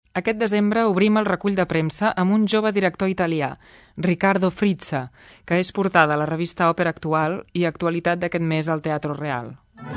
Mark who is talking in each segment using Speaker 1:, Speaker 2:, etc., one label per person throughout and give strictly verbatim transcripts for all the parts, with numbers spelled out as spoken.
Speaker 1: Aquest desembre obrim el recull de premsa amb un jove director italià, Riccardo Frizza, que és portada a la revista Òpera Actual i actualitat d'aquest mes al Teatro Real.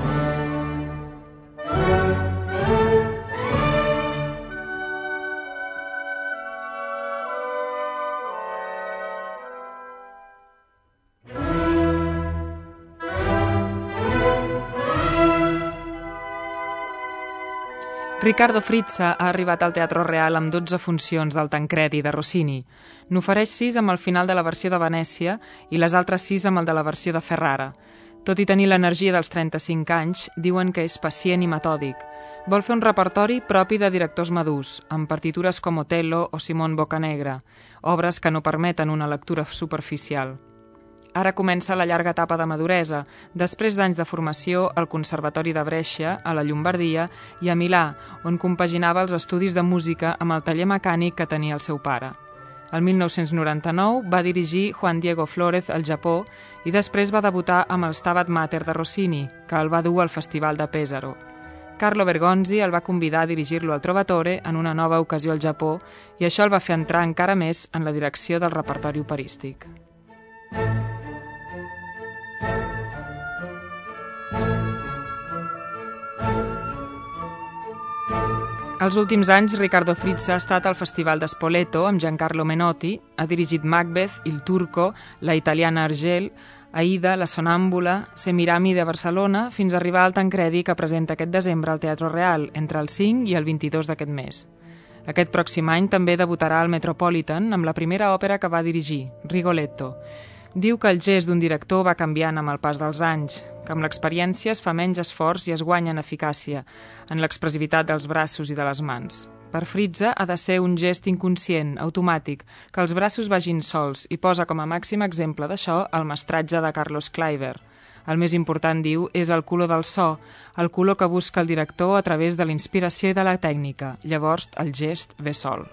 Speaker 1: Riccardo Frizza ha arribat al Teatro Real amb dotze funcions del Tancredi de Rossini. N'ofereix sis amb el final de la versió de Venècia i les altres sis amb el de la versió de Ferrara. Tot i tenir l'energia dels trenta-cinc anys, diuen que és pacient i metòdic. Vol fer un repertori propi de directors madurs, amb partitures com Otello o Simon Boccanegra, obres que no permeten una lectura superficial. Ara comença la llarga etapa de maduresa, després d'anys de formació al Conservatori de Brescia, a la Llombardia i a Milà, on compaginava els estudis de música amb el taller mecànic que tenia el seu pare. El mil nou-cents noranta-nou va dirigir Juan Diego Flórez al Japó i després va debutar amb el Stabat Mater de Rossini, que el va dur al Festival de Pesaro. Carlo Bergonzi el va convidar a dirigir-lo al Trovatore en una nova ocasió al Japó i això el va fer entrar encara més en la direcció del repertori operístic. Els últims anys, Riccardo Frizza ha estat al Festival de Spoleto amb Giancarlo Menotti, ha dirigit Macbeth, Il Turco, La italiana Argel, Aida, La Sonàmbula, Semirami de Barcelona, fins a arribar al Tancredi que presenta aquest desembre al Teatro Real, entre el cinc i el vint-i-dos d'aquest mes. Aquest pròxim any també debutarà al Metropolitan amb la primera òpera que va dirigir, Rigoletto. Diu que el gest d'un director va canviant amb el pas dels anys, que amb l'experiència es fa menys esforç i es guanya en eficàcia, en l'expressivitat dels braços i de les mans. Per Frizza ha de ser un gest inconscient, automàtic, que els braços vagin sols i posa com a màxim exemple d'això el mestratge de Carlos Kleiber. El més important, diu, és el color del so, el color que busca el director a través de la inspiració i de la tècnica. Llavors el gest ve sol.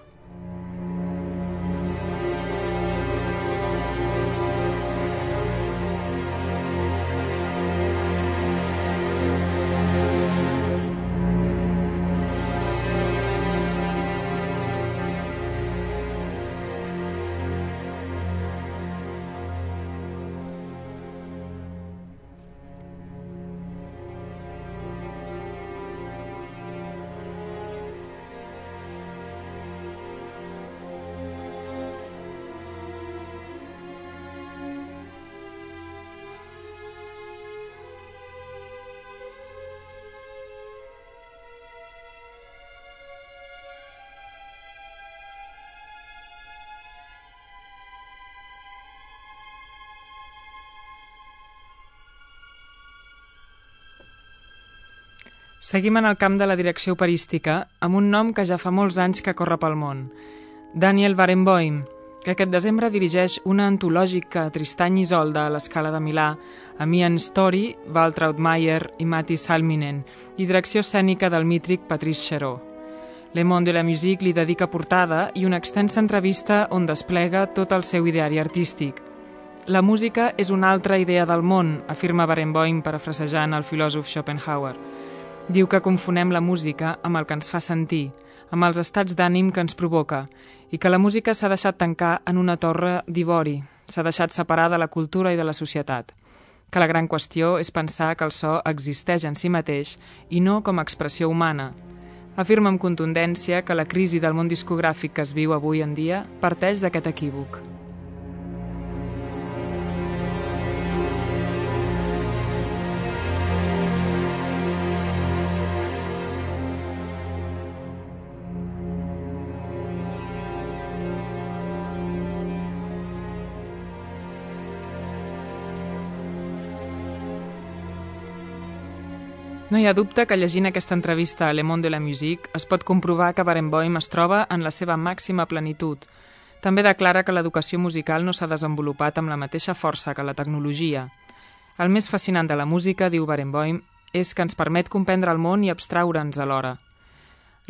Speaker 1: Seguim en el camp de la direcció operística amb un nom que ja fa molts anys que corre pel món, Daniel Barenboim, que aquest desembre dirigeix una antològica Tristany i Isolde a l'Escala de Milà, amb Ian Story, Waltraud Mayer i Matti Salminen, i direcció escènica del mítric Patrice Chéreau. Le Monde de la Musique li dedica portada i una extensa entrevista on desplega tot el seu ideari artístic. La música és una altra idea del món, afirma Barenboim parafrasejant el filòsof Schopenhauer. Diu que confonem la música amb el que ens fa sentir, amb els estats d'ànim que ens provoca, i que la música s'ha deixat tancar en una torre d'ivori, s'ha deixat separar de la cultura i de la societat. Que la gran qüestió és pensar que el so existeix en si mateix i no com a expressió humana. Afirma amb contundència que la crisi del món discogràfic que es viu avui en dia parteix d'aquest equívoc. No hi ha dubte que llegint aquesta entrevista a Le Monde de la Musique es pot comprovar que Barenboim es troba en la seva màxima plenitud. També declara que l'educació musical no s'ha desenvolupat amb la mateixa força que la tecnologia. El més fascinant de la música, diu Barenboim, és que ens permet comprendre el món i abstraure'ns alhora.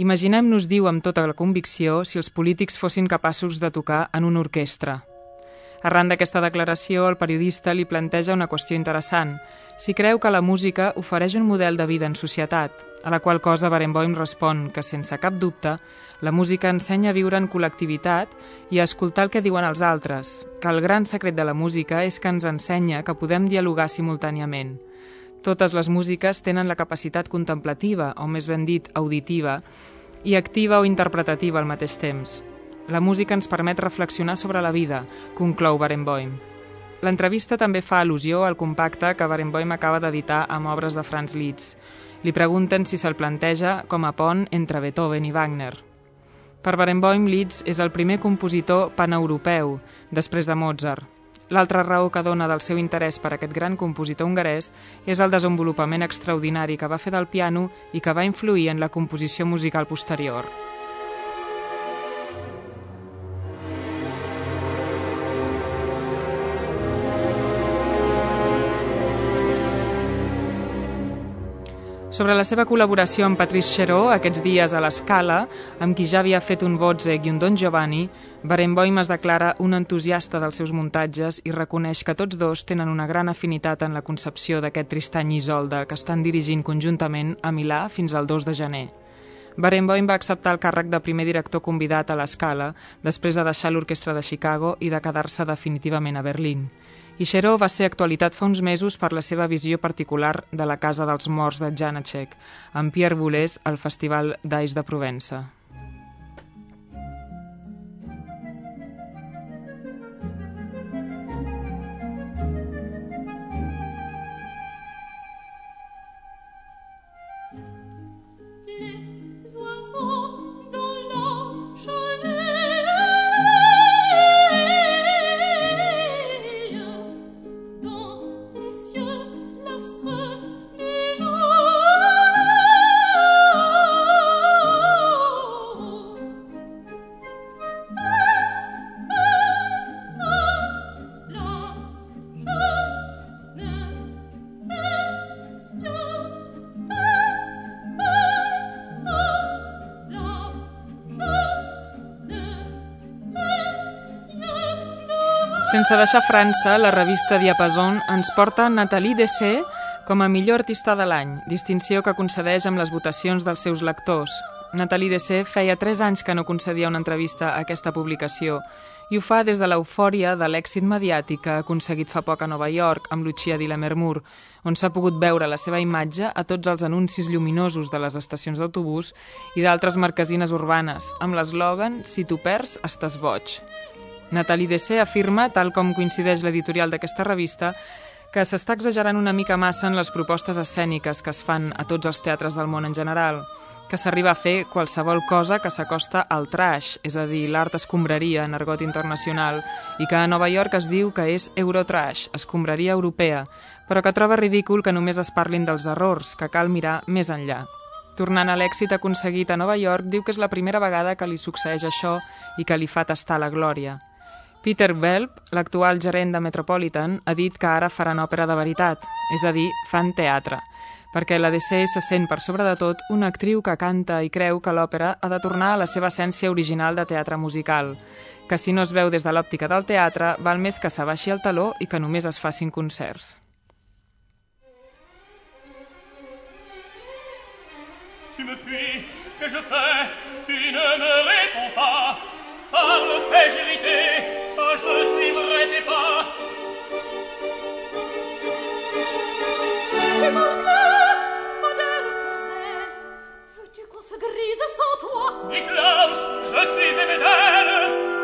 Speaker 1: Imaginem-nos, diu amb tota la convicció, si els polítics fossin capaços de tocar en una orquestra. Arran d'aquesta declaració, el periodista li planteja una qüestió interessant. Si creu que la música ofereix un model de vida en societat, a la qual cosa Barenboim respon que, sense cap dubte, la música ensenya a viure en col·lectivitat i a escoltar el que diuen els altres, que el gran secret de la música és que ens ensenya que podem dialogar simultàniament. Totes les músiques tenen la capacitat contemplativa, o més ben dit, auditiva, i activa o interpretativa al mateix temps. La música ens permet reflexionar sobre la vida, conclou Barenboim. L'entrevista també fa al·lusió al compacte que Barenboim acaba d'editar amb obres de Franz Liszt. Li pregunten si se'l planteja com a pont entre Beethoven i Wagner. Per Barenboim, Liszt és el primer compositor paneuropeu, després de Mozart. L'altra raó que dona del seu interès per aquest gran compositor hongarès és el desenvolupament extraordinari que va fer del piano i que va influir en la composició musical posterior. Sobre la seva col·laboració amb Patrice Chéreau, aquests dies a l'Escala, amb qui ja havia fet un Wozzeck i un Don Giovanni, Barenboim es declara un entusiasta dels seus muntatges i reconeix que tots dos tenen una gran afinitat en la concepció d'aquest Tristany i Isolde que estan dirigint conjuntament a Milà fins al dos de gener. Barenboim va acceptar el càrrec de primer director convidat a l'Escala després de deixar l'Orquestra de Chicago i de quedar-se definitivament a Berlín. I Chéreau va ser actualitat fa uns mesos per la seva visió particular de la Casa dels Morts de Janácek, amb Pierre Boulez al Festival d'Ais de Provença. Sense deixar França, la revista Diapason ens porta Nathalie Dessay com a millor artista de l'any, distinció que concedeix amb les votacions dels seus lectors. Nathalie Dessay feia tres anys que no concedia una entrevista a aquesta publicació i ho fa des de l'eufòria de l'èxit mediàtic que ha aconseguit fa poc a Nova York amb Lucia di Lammermoor, on s'ha pogut veure la seva imatge a tots els anuncis lluminosos de les estacions d'autobús i d'altres marquesines urbanes, amb l'eslògan «Si t'ho perds, estàs boig». Nathalie Dessay afirma, tal com coincideix l'editorial d'aquesta revista, que s'està exagerant una mica massa en les propostes escèniques que es fan a tots els teatres del món en general, que s'arriba a fer qualsevol cosa que s'acosta al trash, és a dir, l'art escombraria en argot internacional, i que a Nova York es diu que és Eurotrash, escombraria europea, però que troba ridícul que només es parlin dels errors, que cal mirar més enllà. Tornant a l'èxit aconseguit a Nova York, diu que és la primera vegada que li succeeix això i que li fa tastar la glòria. Peter Velp, l'actual gerent de Metropolitan, ha dit que ara faran òpera de veritat, és a dir, fan teatre, perquè la Dessay se sent per sobre de tot una actriu que canta i creu que l'òpera ha de tornar a la seva essència original de teatre musical, que si no es veu des de l'òptica del teatre, val més que s'abaixi el taló i que només es facin concerts.
Speaker 2: Tu me fuis, que je fais, tu ne me réponds pas. Parle, fais vérité, je suivrai tes pas.
Speaker 3: Et morbleu, modèle ton zèle, veux-tu qu'on se grise sans toi?
Speaker 2: Niklaus, je suis Ebedel,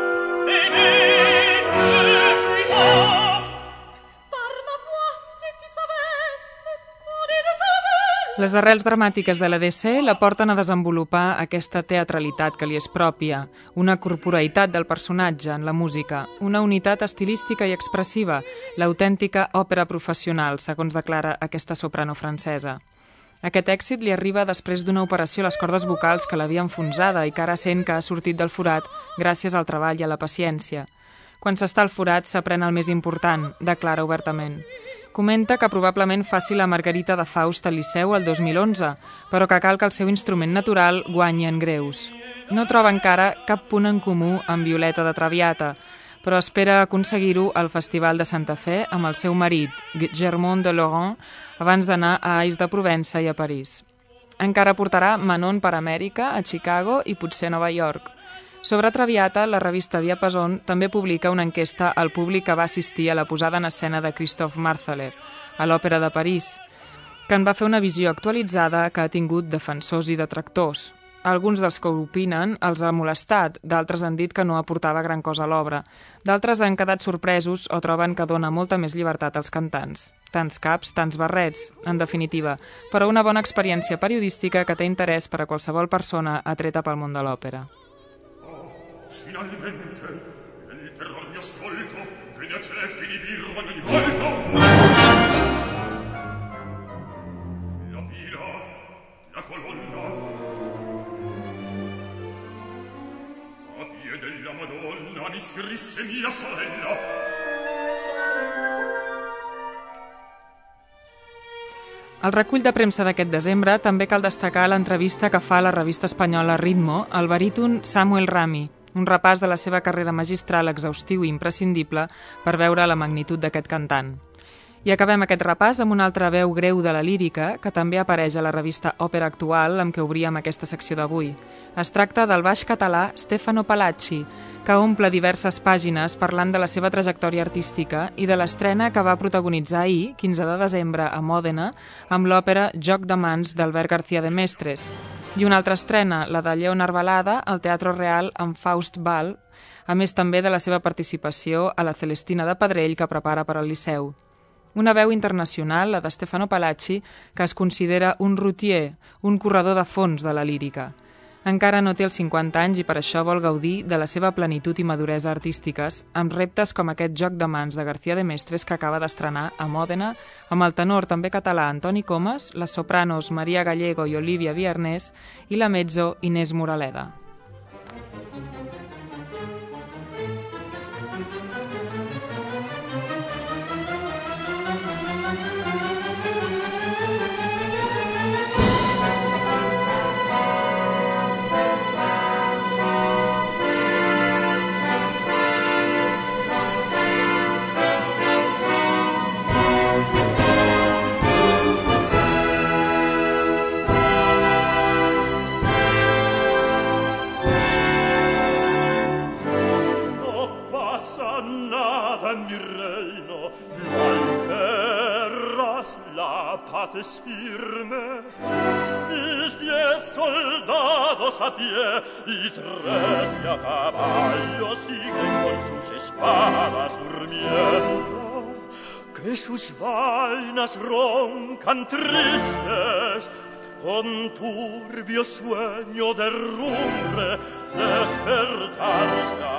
Speaker 2: aimé de puissant.
Speaker 3: Par ma voix, si tu savais ce qu'on dit de ta belle.
Speaker 1: Les arrels dramàtiques de la Dessay la porten a desenvolupar aquesta teatralitat que li és pròpia, una corporeïtat del personatge en la música, una unitat estilística i expressiva, l'autèntica òpera professional, segons declara aquesta soprano francesa. Aquest èxit li arriba després d'una operació a les cordes vocals que l'havia enfonsada i que ara sent que ha sortit del forat gràcies al treball i a la paciència. Quan s'està al forat s'aprèn el més important, declara obertament. Comenta que probablement faci la Margarita de Faust al Liceu el dos mil onze, però que cal que el seu instrument natural guanyi en greus. No troba encara cap punt en comú amb Violeta de Traviata, però espera aconseguir-ho al Festival de Santa Fe amb el seu marit, Germont de Laurent, abans d'anar a Ais de Provença i a París. Encara portarà Manon per Amèrica, a Chicago i potser a Nova York. Sobre Traviata, la revista Diapason també publica una enquesta al públic que va assistir a la posada en escena de Christophe Martheler, a l'Òpera de París, que en va fer una visió actualitzada que ha tingut defensors i detractors. Alguns dels que ho opinen els ha molestat, d'altres han dit que no aportava gran cosa a l'obra. D'altres han quedat sorpresos o troben que dona molta més llibertat als cantants. Tants caps, tants barrets, en definitiva, però una bona experiència periodística que té interès per a qualsevol persona atreta pel món de l'òpera.
Speaker 2: Oh, finalmente, el terror mi ascolto, vede a ceffi di birra ogni volta. La pila, la colonna, a piede della Madonna mi scrisse mia sorella.
Speaker 1: Al recull de premsa d'aquest desembre també cal destacar l'entrevista que fa a la revista espanyola Ritmo al baríton Samuel Rami, un repàs de la seva carrera magistral exhaustiu i imprescindible per veure la magnitud d'aquest cantant. I acabem aquest repàs amb una altra veu greu de la lírica que també apareix a la revista Òpera Actual amb què obríem aquesta secció d'avui. Es tracta del baix català Stefano Palacci, que omple diverses pàgines parlant de la seva trajectòria artística i de l'estrena que va protagonitzar ahir, quinze de desembre, a Mòdena, amb l'òpera Joc de mans d'Albert García de Mestres, i una altra estrena, la de Leonard Balada, al Teatre Real amb Faust Bal, a més també de la seva participació a la Celestina de Pedrell que prepara per al Liceu. Una veu internacional, la de Stefano Palacci, que es considera un routier, un corredor de fons de la lírica. Encara no té els cinquanta anys i per això vol gaudir de la seva plenitud i maduresa artístiques, amb reptes com aquest Joc de mans de García de Mestres que acaba d'estrenar a Mòdena, amb el tenor també català Antoni Comas, les sopranos Maria Gallego i Olivia Viernés i la mezzo Inés Moraleda.
Speaker 2: Es firme, mis diez soldados a pie y tres de a caballo siguen con sus espadas durmiendo, que sus vainas roncan tristes, con turbio sueño de rumbre despertarse